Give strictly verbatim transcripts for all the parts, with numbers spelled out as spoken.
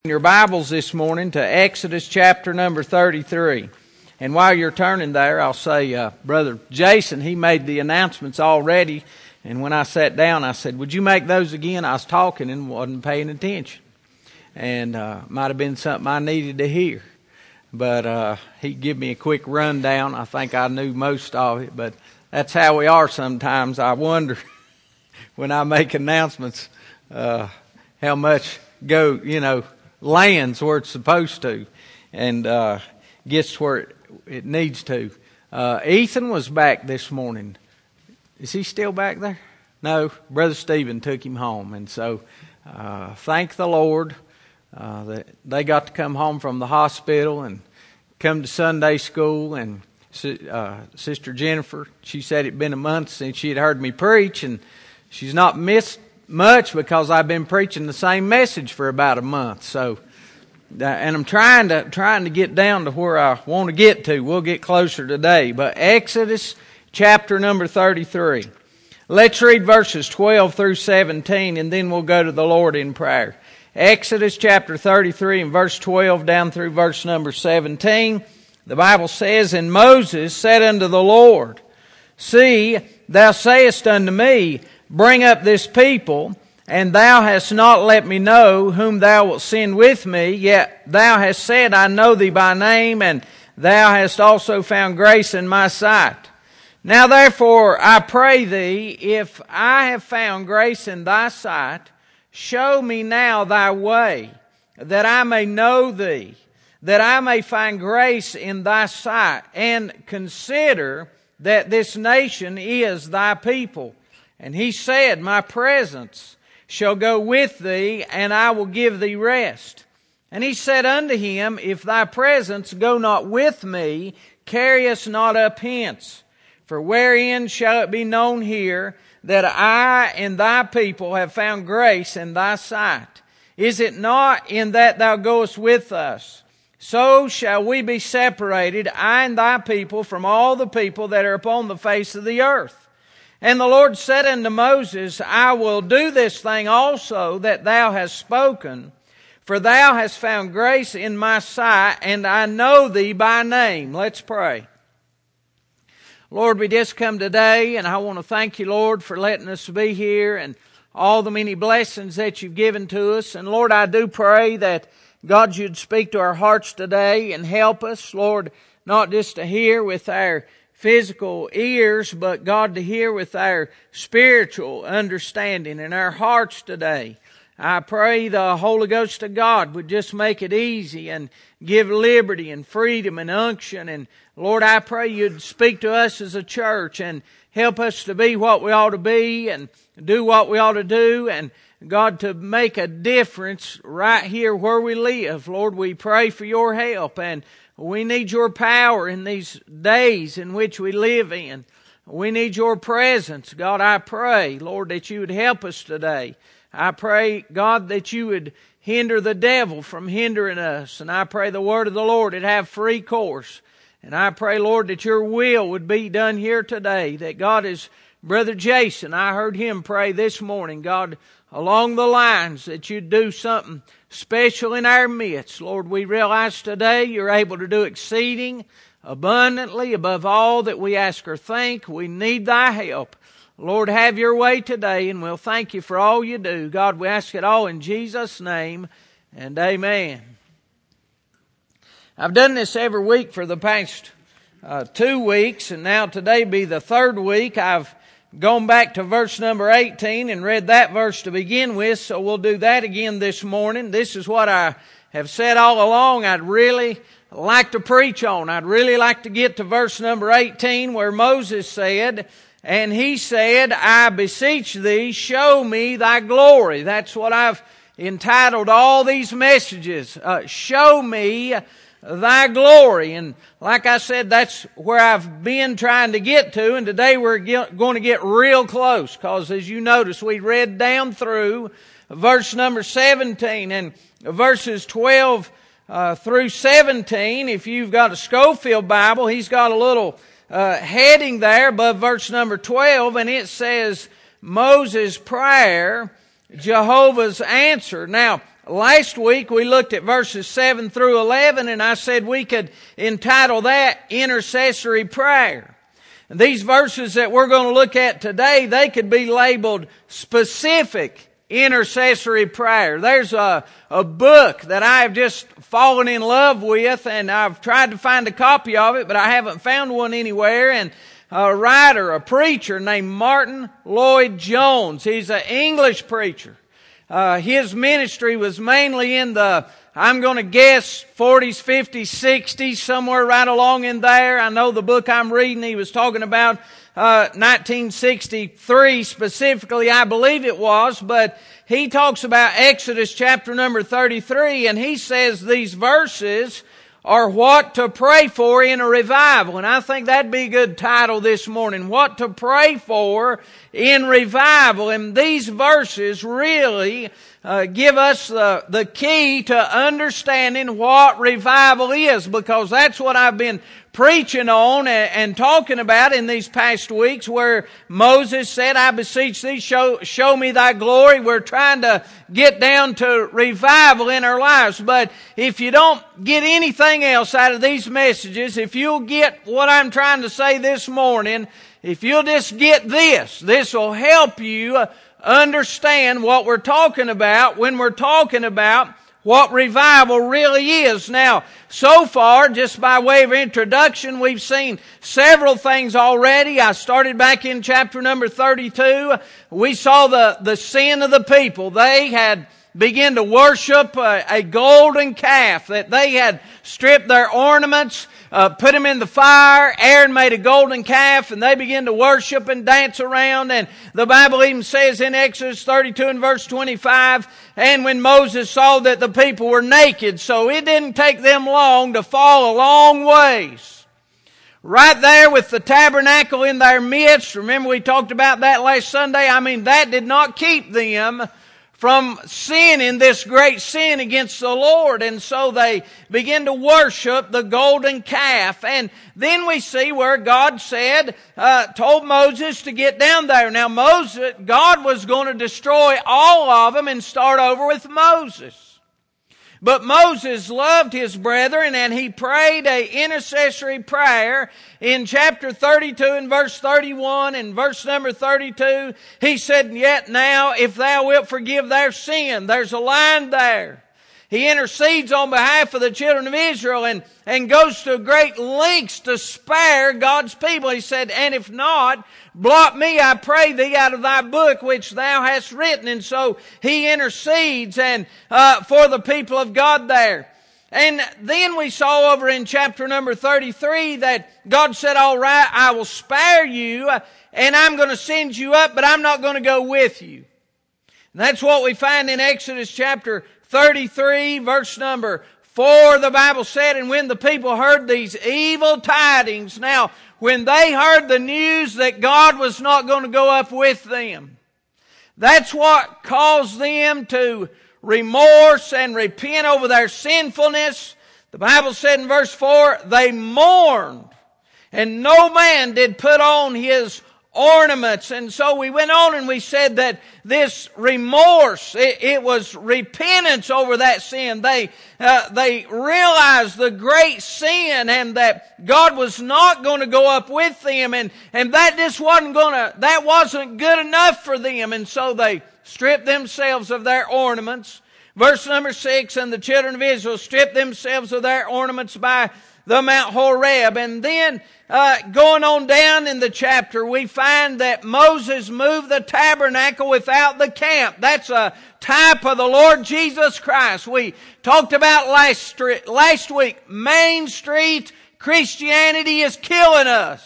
Your Bibles this morning to Exodus chapter number thirty-three. And while you're turning there, I'll say, uh, Brother Jason, he made the announcements already. And when I sat down, I said, would you make those again? I was talking and wasn't paying attention. And uh, might have been something I needed to hear. But uh, he gave me a quick rundown. I think I knew most of it. But that's how we are sometimes. I wonder when I make announcements uh, how much go, you know, lands where it's supposed to and uh, gets where it, it needs to. Uh, Ethan was back this morning. Is he still back there? No, Brother Stephen took him home. And so uh, thank the Lord uh, that they got to come home from the hospital and come to Sunday school. And uh, Sister Jennifer, she said it'd been a month since she had heard me preach, and she's not missed much because I've been preaching the same message for about a month. So, uh, and I'm trying to trying to get down to where I want to get to. We'll get closer today. But Exodus chapter number thirty-three. Let's read verses twelve through seventeen, and then we'll go to the Lord in prayer. Exodus chapter thirty-three and verse twelve down through verse number seventeen. The Bible says, And Moses said unto the Lord, See, thou sayest unto me, Bring up this people, and thou hast not let me know whom thou wilt send with me, yet thou hast said, I know thee by name, and thou hast also found grace in my sight. Now therefore I pray thee, if I have found grace in thy sight, show me now thy way, that I may know thee, that I may find grace in thy sight, and consider that this nation is thy people. And he said, My presence shall go with thee, and I will give thee rest. And he said unto him, If thy presence go not with me, carry us not up hence. For wherein shall it be known here that I and thy people have found grace in thy sight? Is it not in that thou goest with us? So shall we be separated, I and thy people, from all the people that are upon the face of the earth. And the Lord said unto Moses, I will do this thing also that thou hast spoken, for thou hast found grace in my sight, and I know thee by name. Let's pray. Lord, we just come today, and I want to thank you, Lord, for letting us be here and all the many blessings that you've given to us. And Lord, I do pray that, God, you'd speak to our hearts today and help us, Lord, not just to hear with our physical ears, but God, to hear with our spiritual understanding in our hearts today. I pray the Holy Ghost of God would just make it easy and give liberty and freedom and unction. And Lord, I pray you'd speak to us as a church and help us to be what we ought to be and do what we ought to do. And God, to make a difference right here where we live. Lord, we pray for your help, and we need your power in these days in which we live in. We need your presence. God, I pray, Lord, that you would help us today. I pray, God, that you would hinder the devil from hindering us. And I pray the word of the Lord would have free course. And I pray, Lord, that your will would be done here today. That God, is Brother Jason, I heard him pray this morning, God, along the lines that you'd do something special in our midst. Lord, we realize today you're able to do exceeding abundantly above all that we ask or think. We need thy help. Lord, have your way today, and we'll thank you for all you do. God, we ask it all in Jesus' name, and amen. I've done this every week for the past uh, two weeks, and now today be the third week. I've gone back to verse number eighteen and read that verse to begin with, so we'll do that again this morning. This is what I have said all along I'd really like to preach on. I'd really like to get to verse number eighteen where Moses said, And he said, I beseech thee, show me thy glory. That's what I've entitled all these messages. Uh, show me thy glory. And like I said, that's where I've been trying to get to. And today we're get, going to get real close. Because as you notice, we read down through verse number seventeen and verses twelve uh, through seventeen. If you've got a Schofield Bible, he's got a little uh, heading there above verse number twelve. And it says, Moses' prayer, Jehovah's answer. Now, last week we looked at verses seven through eleven, and I said we could entitle that Intercessory Prayer. And these verses that we're going to look at today, they could be labeled Specific Intercessory Prayer. There's a, a book that I have just fallen in love with, and I've tried to find a copy of it, but I haven't found one anywhere. And a writer, a preacher named Martin Lloyd-Jones, he's an English preacher. Uh, his ministry was mainly in the, I'm going to guess, forties, fifties, sixties, somewhere right along in there. I know the book I'm reading, he was talking about uh nineteen sixty-three specifically, I believe it was, but he talks about Exodus chapter number thirty-three, and he says these verses are what to pray for in a revival. And I think that'd be a good title this morning, What to Pray For in Revival. And these verses really uh, give us the, the key to understanding what revival is, because that's what I've been preaching on and, and talking about in these past weeks, where Moses said, I beseech thee, show, show me thy glory. We're trying to get down to revival in our lives. But if you don't get anything else out of these messages, if you'll get what I'm trying to say this morning, if you'll just get this, this will help you understand what we're talking about when we're talking about what revival really is. Now, so far, just by way of introduction, we've seen several things already. I started back in chapter number thirty-two. We saw the, the sin of the people. They had begun to worship a, a golden calf, that they had stripped their ornaments, uh, put them in the fire. Aaron made a golden calf, and they began to worship and dance around. And the Bible even says in Exodus thirty-two and verse twenty-five, and when Moses saw that the people were naked, so it didn't take them long to fall a long ways. Right there with the tabernacle in their midst. Remember we talked about that last Sunday? I mean, that did not keep them from sinning this great sin against the Lord. And so they begin to worship the golden calf. And then we see where God said, uh, told Moses to get down there. Now Moses, God was going to destroy all of them and start over with Moses. But Moses loved his brethren, and he prayed a intercessory prayer in chapter thirty-two and verse thirty-one and verse number thirty-two. He said, yet now if thou wilt forgive their sin. There's a line there. He intercedes on behalf of the children of Israel and, and goes to great lengths to spare God's people. He said, and if not, blot me, I pray thee, out of thy book which thou hast written. And so he intercedes and uh, for the people of God there. And then we saw over in chapter number thirty-three that God said, all right, I will spare you and I'm going to send you up, but I'm not going to go with you. And that's what we find in Exodus chapter thirty-three, verse number four. The Bible said, and when the people heard these evil tidings, now when they heard the news that God was not going to go up with them, that's what caused them to remorse and repent over their sinfulness. The Bible said in verse four, they mourned, and no man did put on his ornaments. And so we went on and we said that this remorse, it, it was repentance over that sin. They uh, they realized the great sin and that God was not going to go up with them, and and that just wasn't going to that wasn't good enough for them. And so they stripped themselves of their ornaments. Verse number six, and the children of Israel stripped themselves of their ornaments by the Mount Horeb. And then uh, going on down in the chapter, we find that Moses moved the tabernacle without the camp. That's a type of the Lord Jesus Christ. We talked about last, last week, Main Street Christianity is killing us.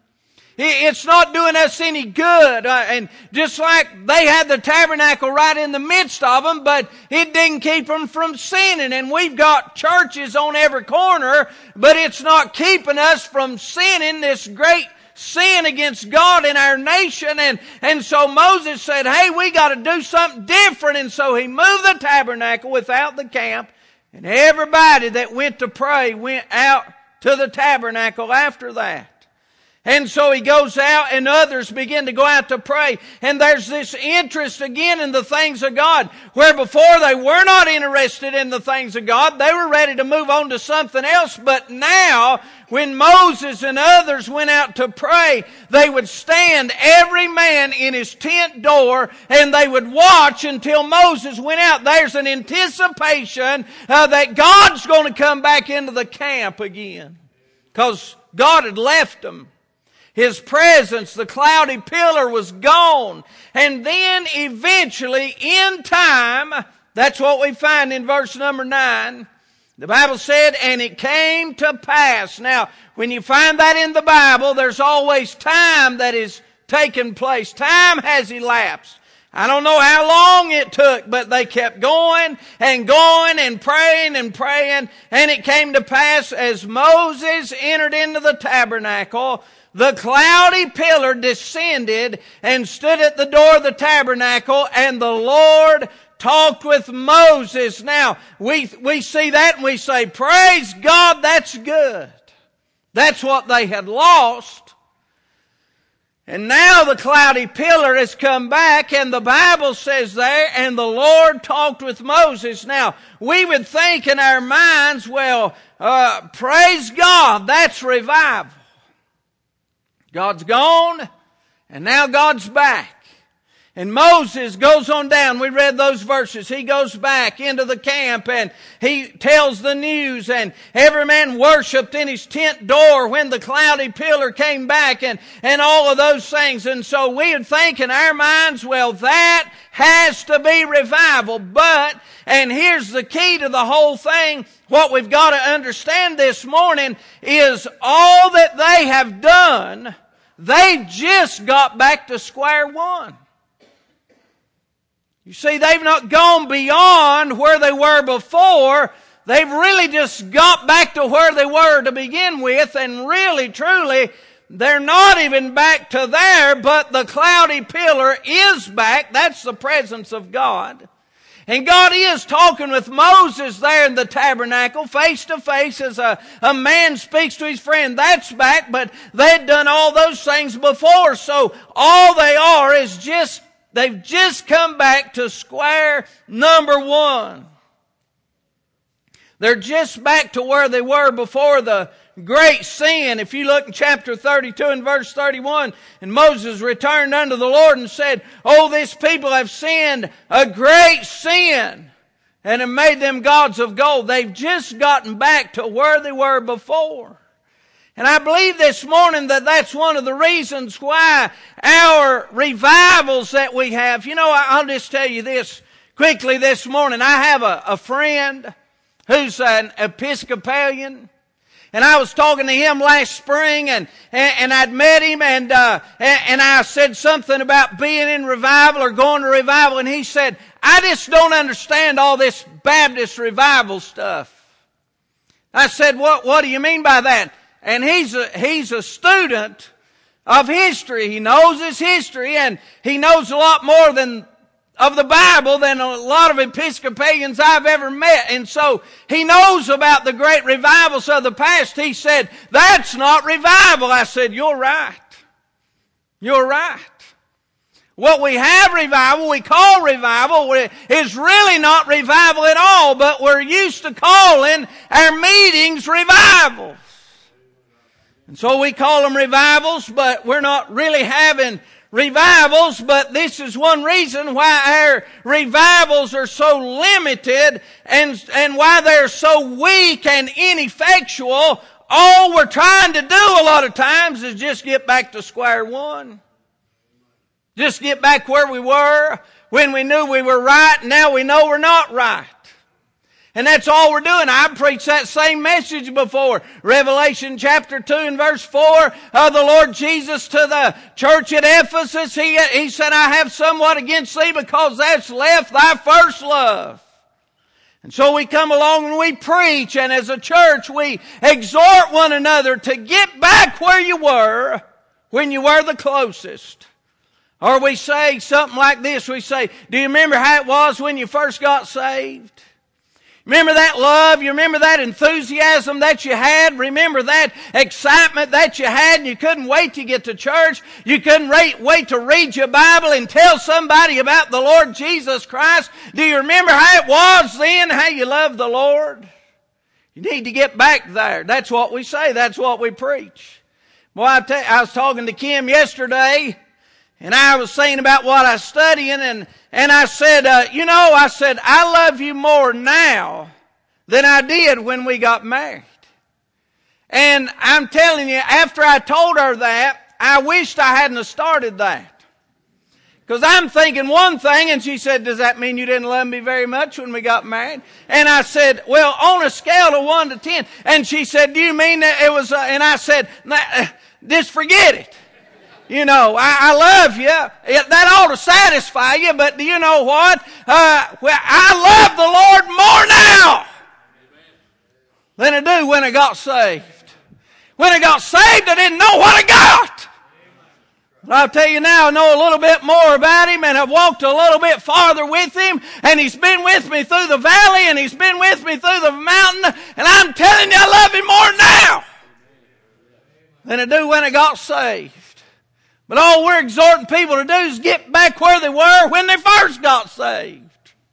It's not doing us any good. Uh, and just like they had the tabernacle right in the midst of them, but it didn't keep them from sinning. And we've got churches on every corner, but it's not keeping us from sinning this great sin against God in our nation. And, and so Moses said, hey, we got to do something different. And so he moved the tabernacle without the camp. And everybody that went to pray went out to the tabernacle after that. And so he goes out and others begin to go out to pray. And there's this interest again in the things of God. Where before they were not interested in the things of God. They were ready to move on to something else. But now, when Moses and others went out to pray, they would stand every man in his tent door and they would watch until Moses went out. There's an anticipation uh, that God's going to come back into the camp again. Because God had left them. His presence, the cloudy pillar, was gone. And then eventually, in time, that's what we find in verse number nine. The Bible said, and it came to pass. Now, when you find that in the Bible, there's always time that is taking place. Time has elapsed. I don't know how long it took, but they kept going and going and praying and praying. And it came to pass as Moses entered into the tabernacle, the cloudy pillar descended and stood at the door of the tabernacle, and the Lord talked with Moses. Now, we, we see that and we say, praise God, that's good. That's what they had lost. And now the cloudy pillar has come back, and the Bible says there, and the Lord talked with Moses. Now, we would think in our minds, well, uh, praise God, that's revival. God's gone, and now God's back. And Moses goes on down. We read those verses. He goes back into the camp and he tells the news, and every man worshiped in his tent door when the cloudy pillar came back, and, and all of those things. And so we would think in our minds, well, that has to be revival. But, and here's the key to the whole thing, what we've got to understand this morning is all that they have done, they've just got back to square one. You see, they've not gone beyond where they were before. They've really just got back to where they were to begin with, and really, truly, they're not even back to there, but the cloudy pillar is back. That's the presence of God. And God is talking with Moses there in the tabernacle, face to face, as a, a man speaks to his friend. That's back, but they'd done all those things before. So all they are is just, they've just come back to square number one. They're just back to where they were before the great sin. If you look in chapter thirty-two and verse thirty-one, and Moses returned unto the Lord and said, "Oh, this people have sinned a great sin and have made them gods of gold." They've just gotten back to where they were before. And I believe this morning that that's one of the reasons why our revivals that we have, you know, I'll just tell you this quickly this morning. I have a, a friend who's an Episcopalian. And I was talking to him last spring, and, and, and I'd met him, and, uh, and, and I said something about being in revival or going to revival, and he said, "I just don't understand all this Baptist revival stuff." I said, what, what do you mean by that? And he's a, he's a student of history. He knows his history, and he knows a lot more than of the Bible than a lot of Episcopalians I've ever met. And so he knows about the great revivals of the past. He said, "That's not revival." I said, "You're right. You're right. What we have revival, we call revival, is really not revival at all, but we're used to calling our meetings revivals. And so we call them revivals, but we're not really having revivals. But this is one reason why our revivals are so limited and, and why they're so weak and ineffectual. All we're trying to do a lot of times is just get back to square one. Just get back where we were when we knew we were right, and now we know we're not right. And that's all we're doing. I preached that same message before. Revelation chapter two and verse four, uh, the Lord Jesus to the church at Ephesus, he, he said, "I have somewhat against thee because thou'st left thy first love." And so we come along and we preach, and as a church we exhort one another to get back where you were when you were the closest. Or we say something like this. We say, "Do you remember how it was when you first got saved? Remember that love? You remember that enthusiasm that you had? Remember that excitement that you had and you couldn't wait to get to church? You couldn't wait, wait to read your Bible and tell somebody about the Lord Jesus Christ? Do you remember how it was then, how you loved the Lord? You need to get back there. That's what we say. That's what we preach. Boy, I, tell you, I was talking to Kim yesterday, and I was saying about what I was studying, and, and I said, uh, you know, I said, I love you more now than I did when we got married. And I'm telling you, after I told her that, I wished I hadn't have started that. Because I'm thinking one thing, and she said, does that mean you didn't love me very much when we got married? And I said, well, on a scale of one to ten. And she said, do you mean that it was, uh, and I said, nah, just forget it. You know, I, I love you. It, that ought to satisfy you, but do you know what? Uh, well, I love the Lord more now than I do when I got saved. When I got saved, I didn't know what I got. But I'll tell you now, I know a little bit more about Him, and I've walked a little bit farther with Him, and He's been with me through the valley, and He's been with me through the mountain, and I'm telling you, I love Him more now than I do when I got saved. But all we're exhorting people to do is get back where they were when they first got saved.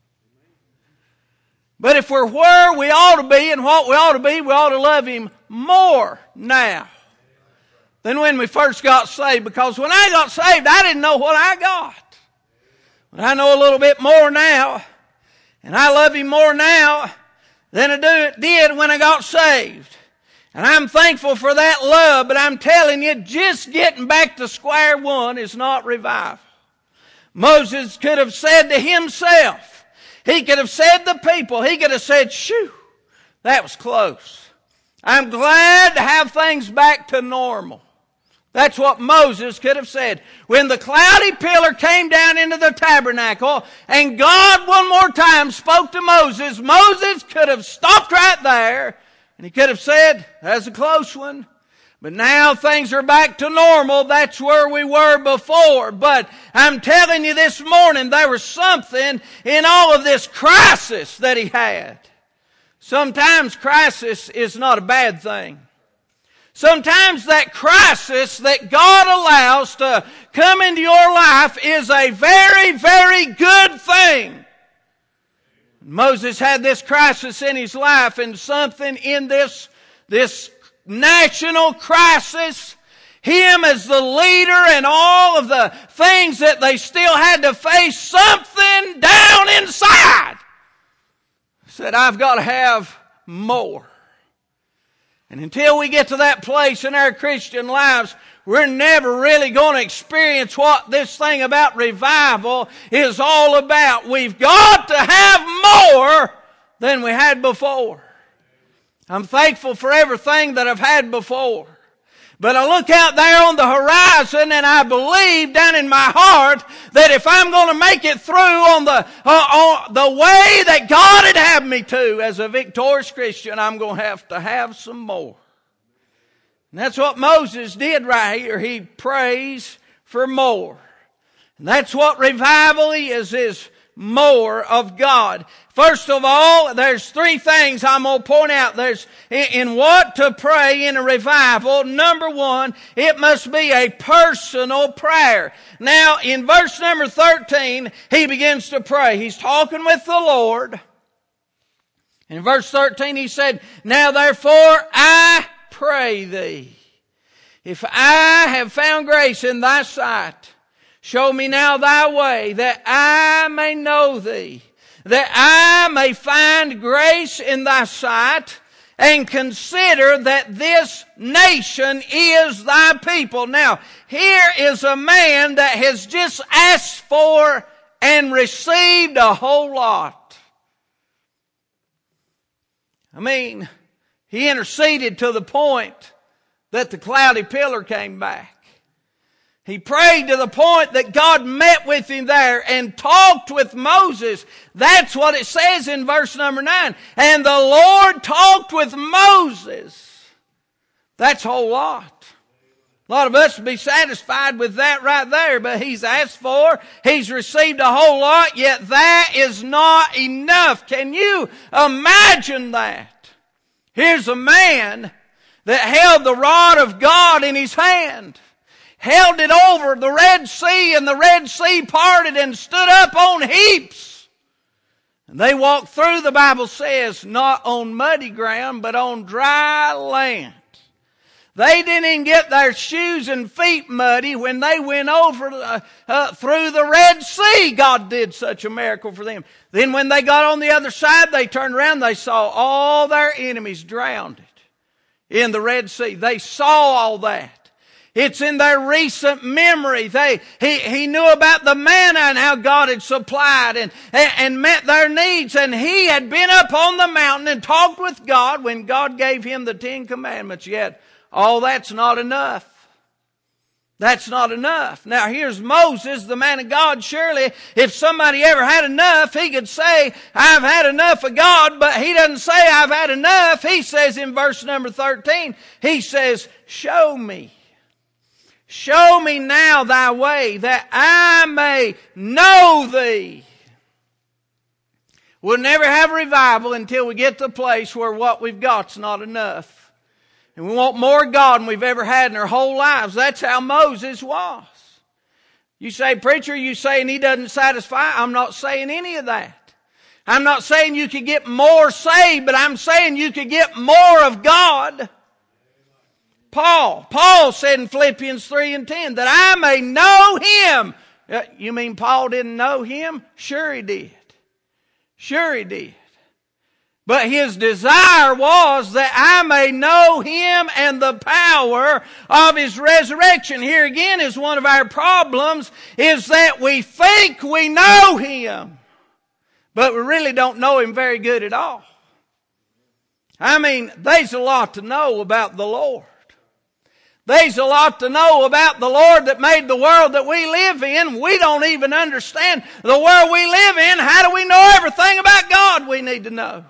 But if we're where we ought to be and what we ought to be, we ought to love Him more now than when we first got saved. Because when I got saved, I didn't know what I got. But I know a little bit more now. And I love Him more now than I did when I got saved. And I'm thankful for that love, but I'm telling you, just getting back to square one is not revival. Moses could have said to himself, he could have said to people, he could have said, shoo, that was close. I'm glad to have things back to normal. That's what Moses could have said. When the cloudy pillar came down into the tabernacle and God one more time spoke to Moses, Moses could have stopped right there and he could have said, that's a close one. But now things are back to normal. That's where we were before. But I'm telling you this morning, there was something in all of this crisis that he had. Sometimes crisis is not a bad thing. Sometimes that crisis that God allows to come into your life is a very, very good thing. Moses had this crisis in his life, and something in this, this national crisis, him as the leader and all of the things that they still had to face, something down inside said, I've got to have more. And until we get to that place in our Christian lives, we're never really going to experience what this thing about revival is all about. We've got to have more than we had before. I'm thankful for everything that I've had before. But I look out there on the horizon and I believe down in my heart that if I'm going to make it through on the, uh, on the way that God had had me to as a victorious Christian, I'm going to have to have some more. And that's what Moses did right here. He prays for more. And that's what revival is, is more of God. First of all, there's three things I'm going to point out. There's in what to pray in a revival. Number one, it must be a personal prayer. Now, in verse number thirteen, he begins to pray. He's talking with the Lord. In verse thirteen, he said, now therefore I pray thee, if I have found grace in thy sight, show me now thy way, that I may know thee, that I may find grace in thy sight, and consider that this nation is thy people. Now, here is a man that has just asked for and received a whole lot. I mean, he interceded to the point that the cloudy pillar came back. He prayed to the point that God met with him there and talked with Moses. That's what it says in verse number nine. And the Lord talked with Moses. That's a whole lot. A lot of us would be satisfied with that right there, but he's asked for, he's received a whole lot, yet that is not enough. Can you imagine that? Here's a man that held the rod of God in his hand, held it over the Red Sea, and the Red Sea parted and stood up on heaps. And they walked through, the Bible says, not on muddy ground, but on dry land. They didn't even get their shoes and feet muddy when they went over uh, uh, through the Red Sea. God did such a miracle for them. Then when they got on the other side, they turned around, they saw all their enemies drowned in the Red Sea. They saw all that. It's in their recent memory. They, he, he knew about the manna and how God had supplied and, and, and met their needs. And he had been up on the mountain and talked with God when God gave him the Ten Commandments. Yet, all that's not enough. That's not enough. Now here's Moses, the man of God. Surely if somebody ever had enough, he could say, I've had enough of God, but he doesn't say I've had enough. He says in verse number thirteen, he says, show me. Show me now thy way that I may know thee. We'll never have revival until we get to a place where what we've got's not enough. And we want more God than we've ever had in our whole lives. That's how Moses was. You say, preacher, you saying he doesn't satisfy? I'm not saying any of that. I'm not saying you could get more saved, but I'm saying you could get more of God. Paul, Paul said in Philippians three and ten, that I may know him. Uh, you mean Paul didn't know him? Sure he did. Sure he did. But his desire was that I may know him and the power of his resurrection. Here again is one of our problems, is that we think we know him, but we really don't know him very good at all. I mean, there's a lot to know about the Lord. There's a lot to know about the Lord that made the world that we live in. We don't even understand the world we live in. How do we know everything about God we need to know?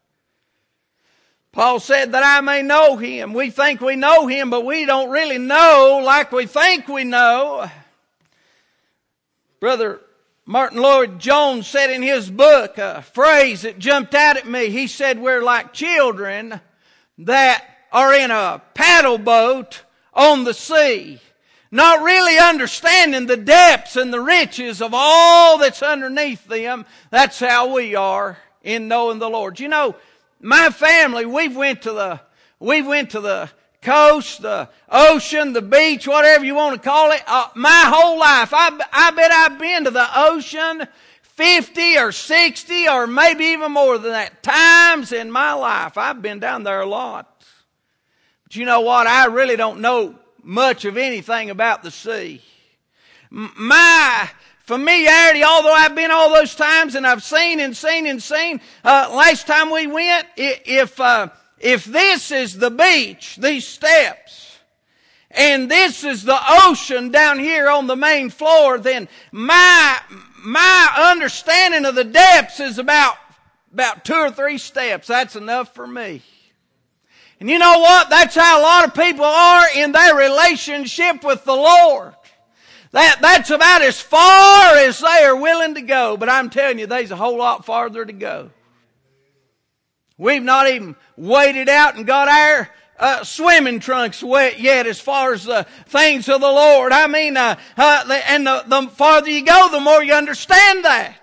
Paul said that I may know him. We think we know him, but we don't really know like we think we know. Brother Martin Lloyd-Jones said in his book a phrase that jumped out at me. He said we're like children that are in a paddle boat on the sea, not really understanding the depths and the riches of all that's underneath them. That's how we are in knowing the Lord. You know, my family, we've went to the, we went to the coast, the ocean, the beach, whatever you want to call it. Uh, my whole life, I, I bet I've been to the ocean fifty or sixty or maybe even more than that times in my life. I've been down there a lot. But you know what? I really don't know much of anything about the sea. My familiarity, although I've been all those times and I've seen and seen and seen, uh, last time we went, if, uh, if this is the beach, these steps, and this is the ocean down here on the main floor, then my, my understanding of the depths is about, about two or three steps. That's enough for me. And you know what? That's how a lot of people are in their relationship with the Lord. That, that's about as far as they are willing to go. But I'm telling you, there's a whole lot farther to go. We've not even waded out and got our uh, swimming trunks wet yet as far as the things of the Lord. I mean, uh, uh, the, and the, the farther you go, the more you understand that.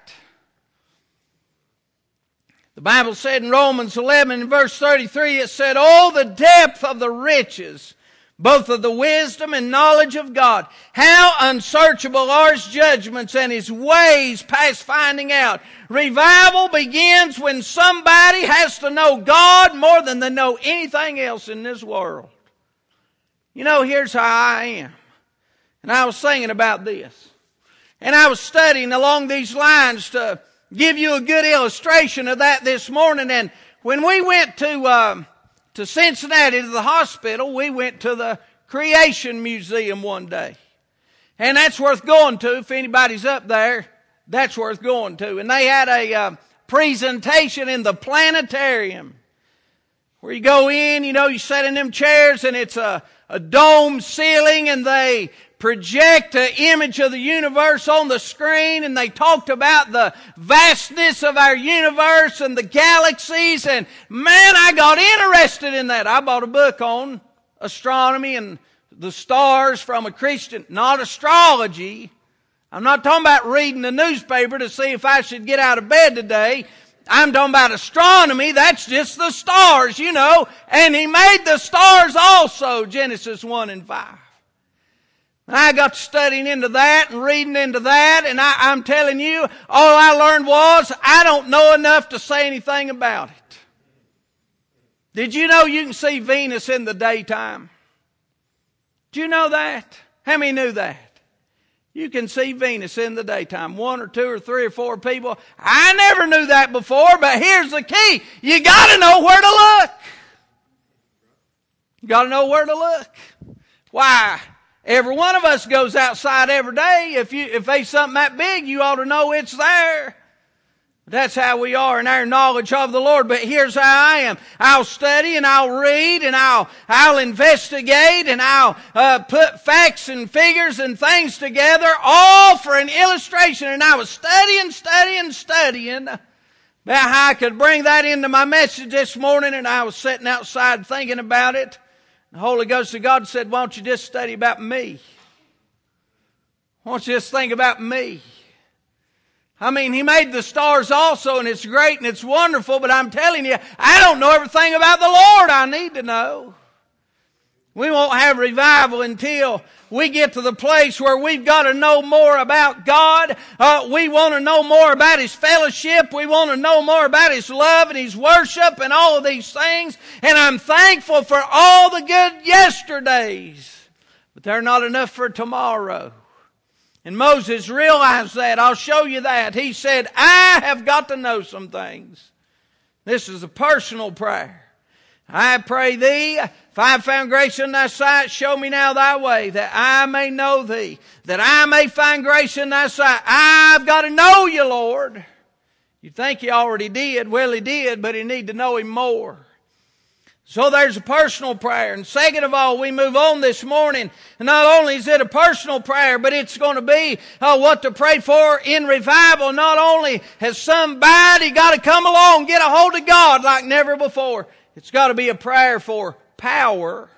The Bible said in Romans eleven and verse thirty-three, it said, oh, the depth of the riches, both of the wisdom and knowledge of God. How unsearchable are His judgments and His ways past finding out. Revival begins when somebody has to know God more than they know anything else in this world. You know, here's how I am. And I was singing about this. And I was studying along these lines to give you a good illustration of that this morning. And when we went to uh, to Cincinnati to the hospital, we went to the Creation Museum one day. And that's worth going to. If anybody's up there, that's worth going to. And they had a uh, presentation in the planetarium Where you go in, you know, you sit in them chairs and it's a, a dome ceiling and they project an image of the universe on the screen, and they talked about the vastness of our universe and the galaxies, and man, I got interested in that. I bought a book on astronomy and the stars from a Christian, not astrology. I'm not talking about reading the newspaper to see if I should get out of bed today. I'm talking about astronomy. That's just the stars, you know. And He made the stars also, Genesis one and five. And I got studying into that and reading into that, and I, I'm telling you, all I learned was I don't know enough to say anything about it. Did you know you can see Venus in the daytime? Did you know that? How many knew that? You can see Venus in the daytime. One or two or three or four people. I never knew that before, but here's the key. You gotta know where to look. You gotta know where to look. Why? Every one of us goes outside every day. If you, if there's something that big, you ought to know it's there. That's how we are in our knowledge of the Lord. But here's how I am. I'll study and I'll read and I'll, I'll investigate and I'll uh, put facts and figures and things together, all for an illustration. And I was studying, studying, studying about how I could bring that into my message this morning. And I was sitting outside thinking about it. The Holy Ghost of God said, why don't you just study about me? Why don't you just think about me? I mean, He made the stars also, and it's great and it's wonderful, but I'm telling you, I don't know everything about the Lord I need to know. We won't have revival until we get to the place where we've got to know more about God. Uh, we want to know more about His fellowship. We want to know more about His love and His worship and all of these things. And I'm thankful for all the good yesterdays, but they're not enough for tomorrow. And Moses realized that. I'll show you that. He said, I have got to know some things. This is a personal prayer. I pray Thee, if I have found grace in Thy sight, show me now Thy way, that I may know Thee, that I may find grace in Thy sight. I've got to know You, Lord. You think You already did. Well, He did, but you need to know Him more. So there's a personal prayer. And second of all, we move on this morning. And not only is it a personal prayer, but it's going to be uh, what to pray for in revival. Not only has somebody got to come along, get a hold of God like never before. It's got to be a prayer for power.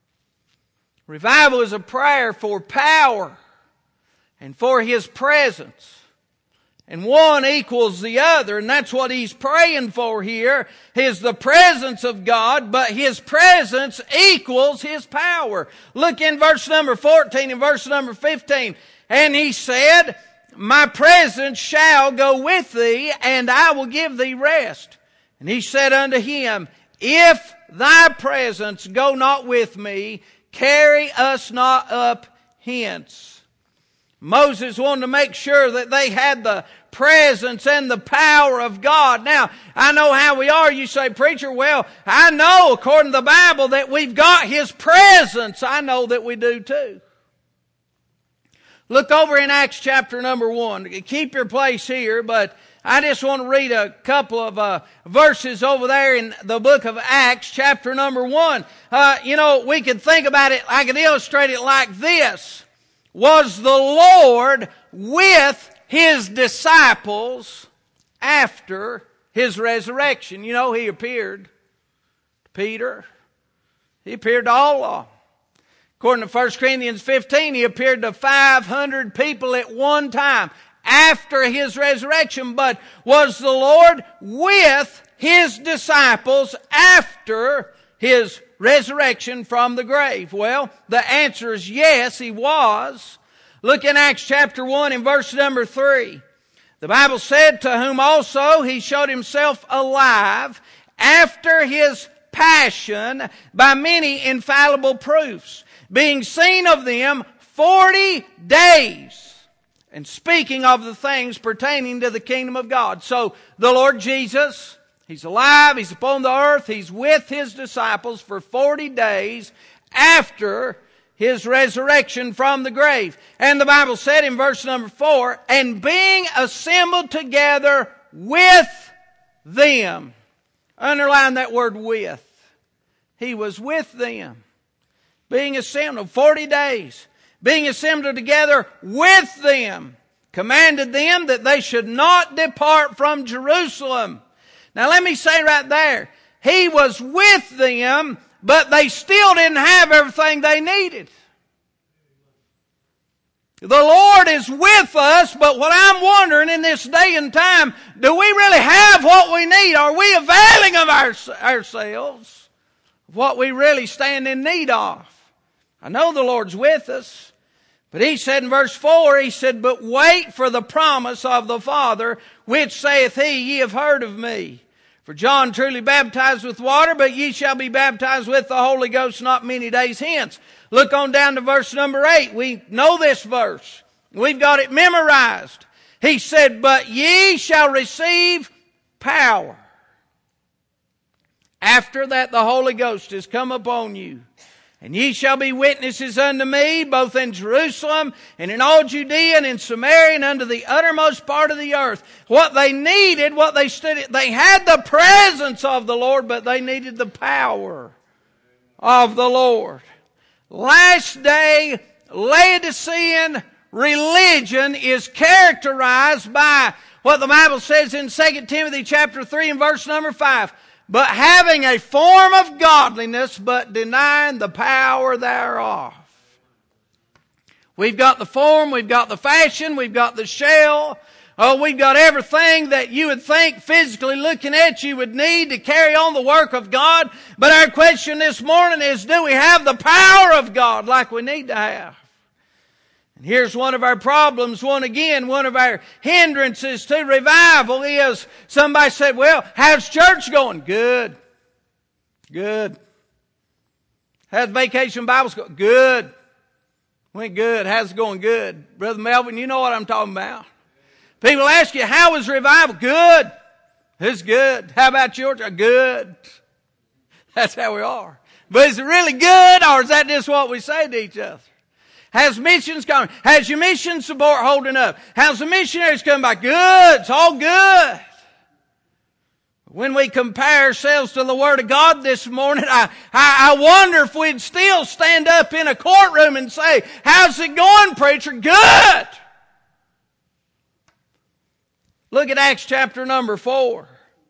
Revival is a prayer for power and for His presence. And one equals the other, and that's what he's praying for here, is the presence of God, but His presence equals His power. Look in verse number fourteen and verse number fifteen. And He said, my presence shall go with thee, and I will give thee rest. And He said unto him, if Thy presence go not with me, carry us not up hence. Moses wanted to make sure that they had the presence and the power of God. Now, I know how we are. You say, preacher, well, I know according to the Bible that we've got His presence. I know that we do too. Look over in Acts chapter number one. Keep your place here, but I just want to read a couple of uh, verses over there in the book of Acts chapter number one. Uh, you know, we could think about it, I could illustrate it like this. Was the Lord with His disciples after His resurrection? You know, He appeared to Peter. He appeared to all of them. According to First Corinthians fifteen, He appeared to five hundred people at one time after His resurrection. But was the Lord with His disciples after His resurrection from the grave? Well, the answer is yes, He was. Look in Acts chapter one and verse number three. The Bible said, to whom also He showed Himself alive after His passion by many infallible proofs, being seen of them forty days, and speaking of the things pertaining to the kingdom of God. So the Lord Jesus, He's alive, He's upon the earth, He's with His disciples for forty days after His resurrection from the grave. And the Bible said in verse number four, and being assembled together with them. Underline that word with. He was with them. Being assembled, forty days. Being assembled together with them. Commanded them that they should not depart from Jerusalem. Now let me say right there. He was with them, but they still didn't have everything they needed. The Lord is with us, but what I'm wondering in this day and time, do we really have what we need? Are we availing of our, ourselves what we really stand in need of? I know the Lord's with us, but He said in verse four, He said, but wait for the promise of the Father, which saith He, ye have heard of me. For John truly baptized with water, but ye shall be baptized with the Holy Ghost not many days hence. Look on down to verse number eight. We know this verse. We've got it memorized. He said, but ye shall receive power. After that the Holy Ghost is come upon you. And ye shall be witnesses unto me, both in Jerusalem and in all Judea and in Samaria and unto the uttermost part of the earth. What they needed, what they stood, they had the presence of the Lord, but they needed the power of the Lord. Last day, Laodicean religion is characterized by what the Bible says in Second Timothy chapter three and verse number five. But having a form of godliness, but denying the power thereof. We've got the form, we've got the fashion, we've got the shell. Oh, we've got everything that you would think physically looking at you would need to carry on the work of God. But our question this morning is, do we have the power of God like we need to have? And here's one of our problems. One again, one of our hindrances to revival is somebody said, well, how's church going? Good. Good. How's Vacation Bible School? Good. Went good. How's it going? Good. Brother Melvin, you know what I'm talking about. People ask you, how was revival? Good. It's good. How about yours? Good. That's how we are. But is it really good, or is that just what we say to each other? Has missions come? Has your mission support holding up? How's the missionaries coming back? Good. It's all good. When we compare ourselves to the Word of God this morning, I, I, I wonder if we'd still stand up in a courtroom and say, how's it going, preacher? Good. Look at Acts chapter number four.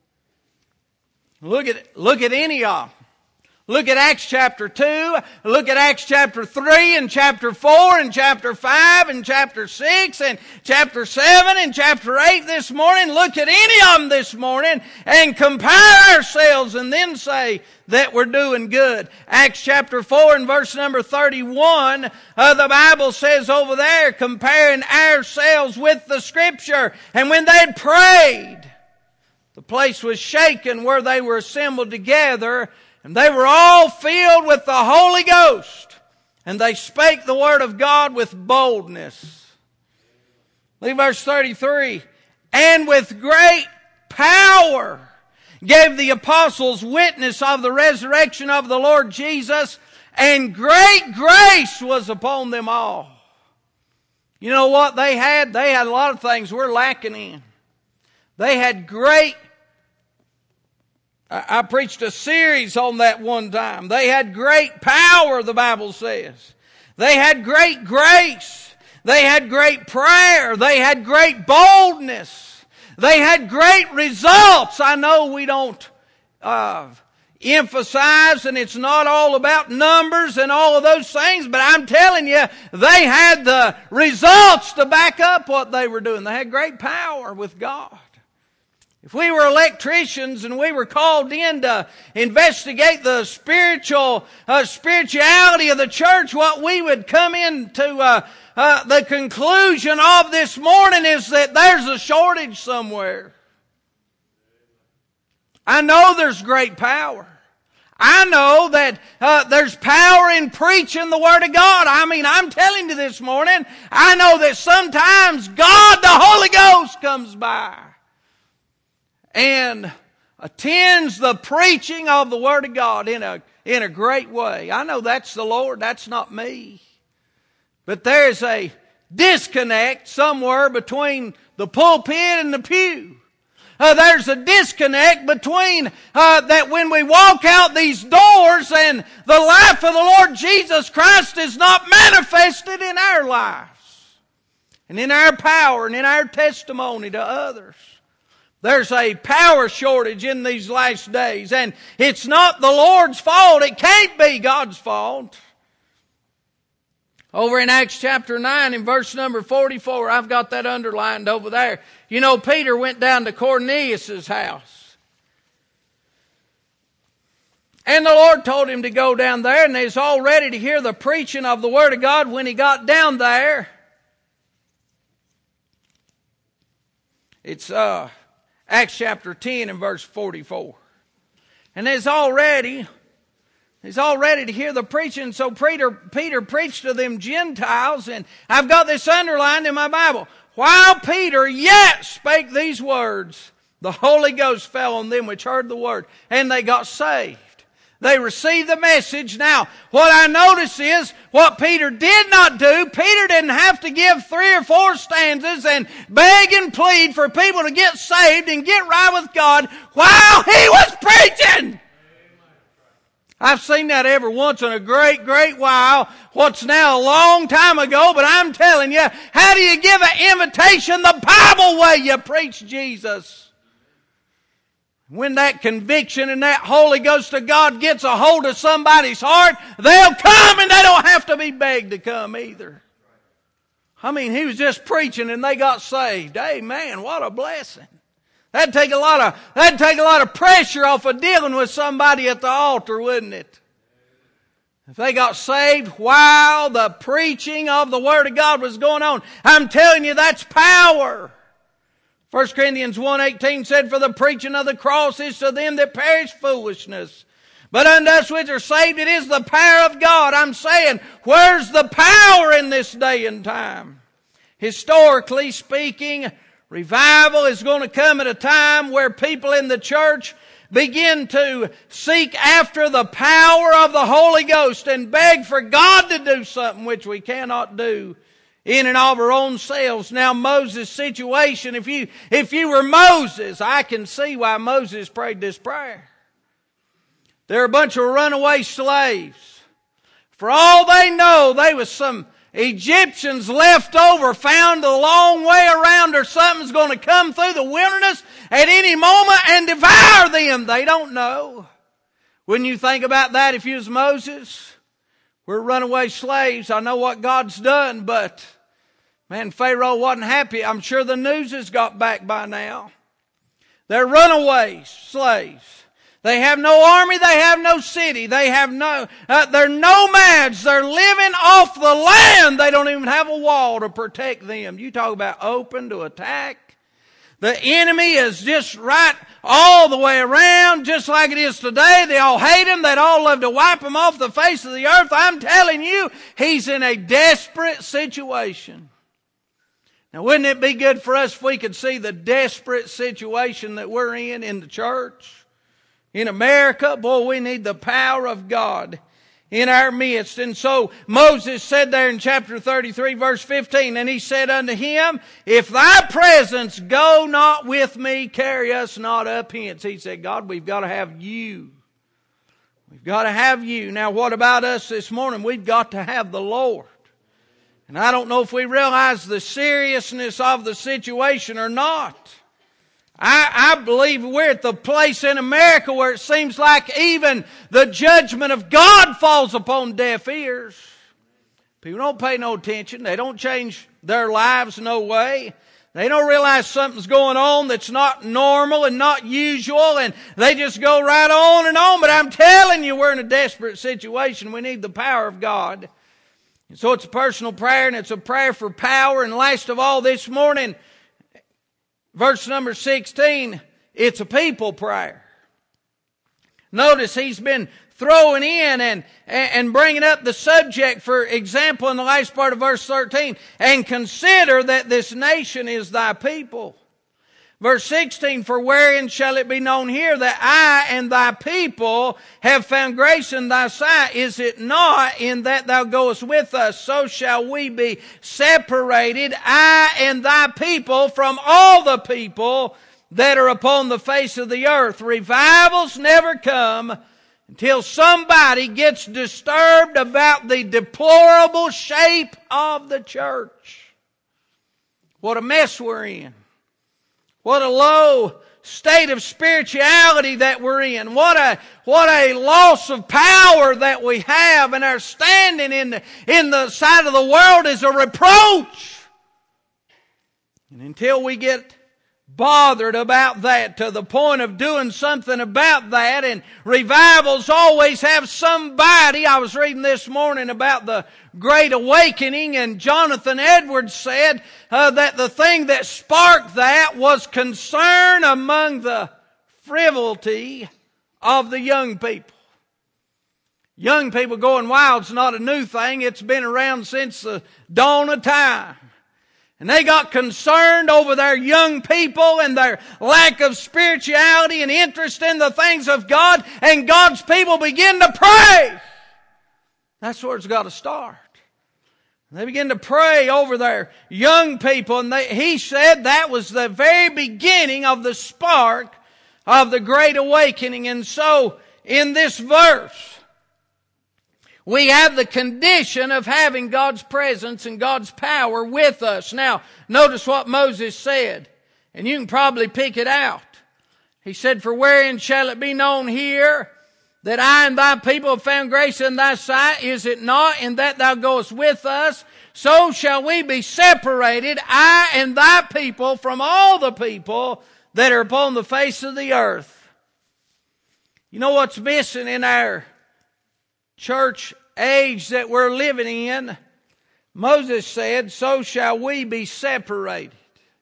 Look at, look at any of them. Look at Acts chapter two. Look at Acts chapter three and chapter four and chapter five and chapter six and chapter seven and chapter eight this morning. Look at any of them this morning and compare ourselves and then say that we're doing good. Acts chapter four and verse number thirty-one, uh, the Bible says over there, comparing ourselves with the Scripture. And when they had prayed, the place was shaken where they were assembled together. And they were all filled with the Holy Ghost. And they spake the word of God with boldness. Look at verse thirty-three. And with great power gave the apostles witness of the resurrection of the Lord Jesus. And great grace was upon them all. You know what they had? They had a lot of things we're lacking in. They had great I preached a series on that one time. They had great power, the Bible says. They had great grace. They had great prayer. They had great boldness. They had great results. I know we don't uh, emphasize, and it's not all about numbers and all of those things, but I'm telling you, they had the results to back up what they were doing. They had great power with God. If we were electricians and we were called in to investigate the spiritual uh, spirituality of the church, what we would come into uh, uh, the conclusion of this morning is that there's a shortage somewhere. I know there's great power. I know that uh, there's power in preaching the Word of God. I mean, I'm telling you this morning, I know that sometimes God, the Holy Ghost, comes by and attends the preaching of the Word of God in a, in a great way. I know that's the Lord, that's not me. But there's a disconnect somewhere between the pulpit and the pew. Uh, there's a disconnect between uh, that when we walk out these doors and the life of the Lord Jesus Christ is not manifested in our lives and in our power and in our testimony to others. There's a power shortage in these last days, and it's not the Lord's fault. It can't be God's fault. Over in Acts chapter nine in verse number forty-four, I've got that underlined over there. You know, Peter went down to Cornelius' house. And the Lord told him to go down there, and he was all ready to hear the preaching of the Word of God when he got down there. It's uh, Acts chapter ten and verse forty-four. And there's already... He's all ready to hear the preaching. So Peter, Peter preached to them Gentiles, and I've got this underlined in my Bible. While Peter yet spake these words, the Holy Ghost fell on them which heard the word, and they got saved. They received the message. Now, what I notice is what Peter did not do. Peter didn't have to give three or four stanzas and beg and plead for people to get saved and get right with God while he was preaching. I've seen that every once in a great, great while. What's now a long time ago, but I'm telling you, how do you give an invitation the Bible way? You preach Jesus. When that conviction and that Holy Ghost of God gets a hold of somebody's heart, they'll come, and they don't have to be begged to come either. I mean, he was just preaching and they got saved. Amen. What a blessing. That'd take a lot of, that'd take a lot of pressure off of dealing with somebody at the altar, wouldn't it? If they got saved while the preaching of the Word of God was going on. I'm telling you, that's power. First Corinthians one eighteen said, for the preaching of the cross is to them that perish foolishness. But unto us which are saved, it is the power of God. I'm saying, where's the power in this day and time? Historically speaking, revival is going to come at a time where people in the church begin to seek after the power of the Holy Ghost and beg for God to do something which we cannot do in and of our own selves. Now, Moses' situation, if you, if you were Moses, I can see why Moses prayed this prayer. They're a bunch of runaway slaves. For all they know, they was some Egyptians left over, found a long way around, or something's going to come through the wilderness at any moment and devour them. They don't know. Wouldn't you think about that if you was Moses? We're runaway slaves. I know what God's done, but man, Pharaoh wasn't happy. I'm sure the news has got back by now. They're runaway slaves. They have no army, they have no city, they have no, uh, they're nomads, they're living off the land. They don't even have a wall to protect them. You talk about open to attack. The enemy is just right all the way around, just like it is today. They all hate him, they'd all love to wipe him off the face of the earth. I'm telling you, he's in a desperate situation. Now, wouldn't it be good for us if we could see the desperate situation that we're in in the church? In America, boy, we need the power of God in our midst. And so Moses said there in chapter thirty-three, verse fifteen, and he said unto him, if thy presence go not with me, carry us not up hence. He said, God, we've got to have you. We've got to have you. Now, what about us this morning? We've got to have the Lord. And I don't know if we realize the seriousness of the situation or not. I, I believe we're at the place in America where it seems like even the judgment of God falls upon deaf ears. People don't pay no attention. They don't change their lives no way. They don't realize something's going on that's not normal and not usual, and they just go right on and on. But I'm telling you, we're in a desperate situation. We need the power of God. And so it's a personal prayer, and it's a prayer for power. And last of all, this morning, verse number sixteen, it's a people prayer. Notice he's been throwing in and, and bringing up the subject, for example, in the last part of verse thirteen, and consider that this nation is thy people. Verse sixteen, for wherein shall it be known here that I and thy people have found grace in thy sight? Is it not in that thou goest with us? So shall we be separated, I and thy people, from all the people that are upon the face of the earth. Revivals never come until somebody gets disturbed about the deplorable shape of the church. What a mess we're in. What a low state of spirituality that we're in. What a, what a loss of power that we have, and our standing in the, in the sight of the world is a reproach. And until we get bothered about that to the point of doing something about that, and revivals always have somebody. I was reading this morning about the Great Awakening, and Jonathan Edwards said uh, that the thing that sparked that was concern among the frivolity of the young people. Young people going wild is not a new thing. It's been around since the dawn of time. And they got concerned over their young people and their lack of spirituality and interest in the things of God. And God's people begin to pray. That's where it's got to start. They begin to pray over their young people. And they, he said that was the very beginning of the spark of the Great Awakening. And so in this verse, we have the condition of having God's presence and God's power with us. Now, notice what Moses said, and you can probably pick it out. He said, "For wherein shall it be known here that I and thy people have found grace in thy sight? Is it not in that thou goest with us? So shall we be separated, I and thy people, from all the people that are upon the face of the earth." You know what's missing in our church age that we're living in? Moses said, "So shall we be separated."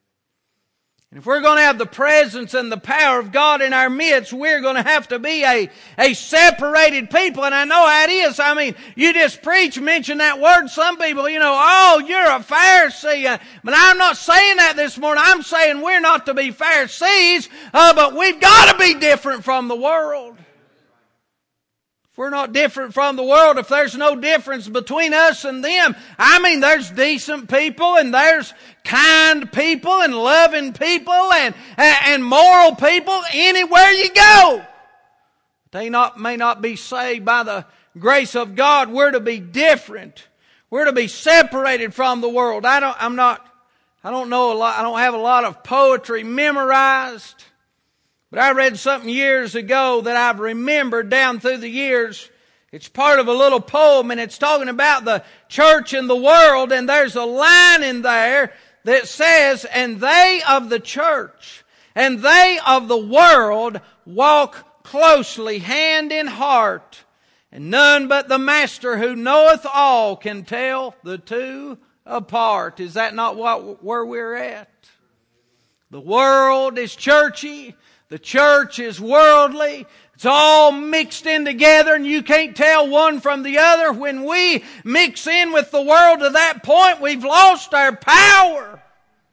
And if we're going to have the presence and the power of God in our midst, we're going to have to be a, a separated people. And I know how it is. I mean, you just preach, mention that word. Some people, you know, "Oh, you're a Pharisee." But I'm not saying that this morning. I'm saying we're not to be Pharisees, uh, but we've got to be different from the world. If we're not different from the world, if there's no difference between us and them, I mean, there's decent people and there's kind people and loving people and, and moral people anywhere you go. They not, may not be saved by the grace of God. We're to be different. We're to be separated from the world. I don't, I'm not, I don't know a lot, I don't have a lot of poetry memorized. But I read something years ago that I've remembered down through the years. It's part of a little poem, and it's talking about the church and the world. And there's a line in there that says, "And they of the church and they of the world walk closely hand in heart. And none but the Master who knoweth all can tell the two apart." Is that not what where we're at? The world is churchy. The church is worldly. It's all mixed in together, and you can't tell one from the other. When we mix in with the world to that point, we've lost our power.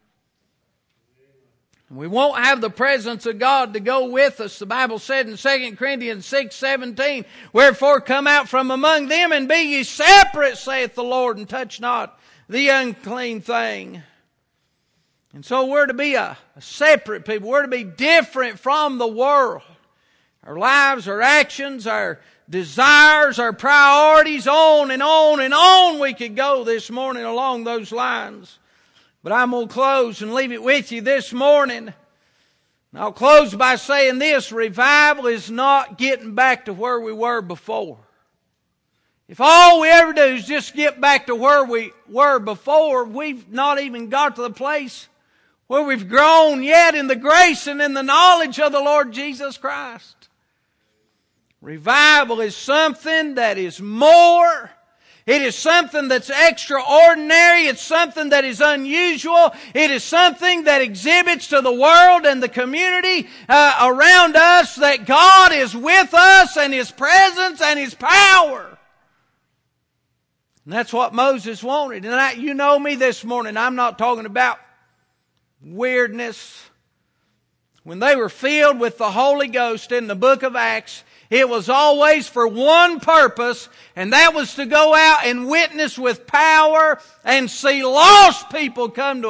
We won't have the presence of God to go with us. The Bible said in Second Corinthians six seventeen, "Wherefore come out from among them, and be ye separate, saith the Lord, and touch not the unclean thing." And so we're to be a, a separate people. We're to be different from the world. Our lives, our actions, our desires, our priorities, on and on and on we could go this morning along those lines. But I'm going to close and leave it with you this morning. And I'll close by saying this: revival is not getting back to where we were before. If all we ever do is just get back to where we were before, we've not even got to the place where we've grown yet in the grace and in the knowledge of the Lord Jesus Christ. Revival is something that is more. It is something that's extraordinary. It's something that is unusual. It is something that exhibits to the world and the community uh, around us that God is with us, and His presence and His power. And that's what Moses wanted. And I, you know me this morning, I'm not talking about weirdness. When they were filled with the Holy Ghost in the book of Acts, it was always for one purpose, and that was to go out and witness with power and see lost people come to a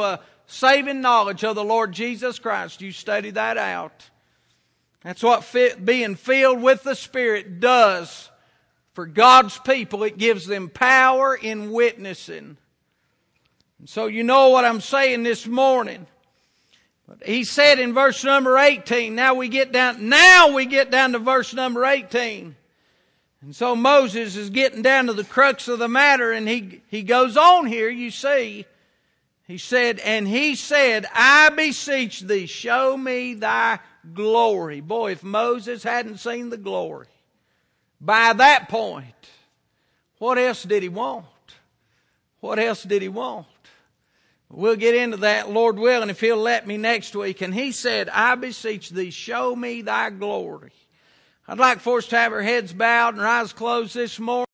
saving knowledge of the Lord Jesus Christ. You study that out. That's what fit, being filled with the Spirit does for God's people. It gives them power in witnessing. And so you know what I'm saying this morning. But he said in verse number eighteen, now we get down, now we get down to verse number eighteen. And so Moses is getting down to the crux of the matter, and he, he goes on here, you see. He said, and he said, I beseech thee, show me thy glory. Boy, if Moses hadn't seen the glory by that point, what else did he want? What else did he want? We'll get into that, Lord willing, if He'll let me next week. And he said, I beseech thee, show me thy glory. I'd like for us to have our heads bowed and our eyes closed this morning.